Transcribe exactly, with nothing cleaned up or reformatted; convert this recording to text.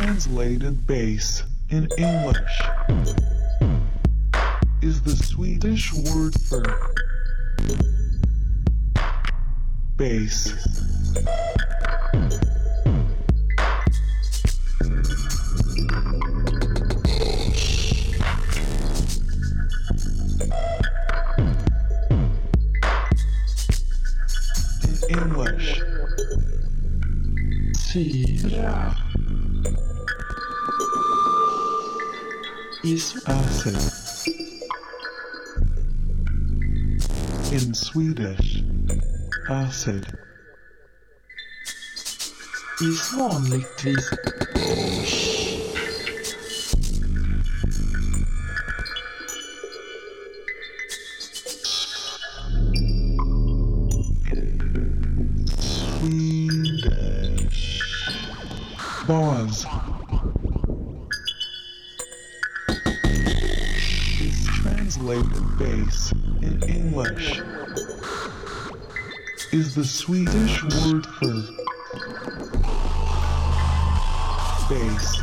translated bass in English is the Swedish word for bass. In English, syra is acid. In Swedish, acid is vanligtvis Swedish bas is translated bass in English is the Swedish word for bass.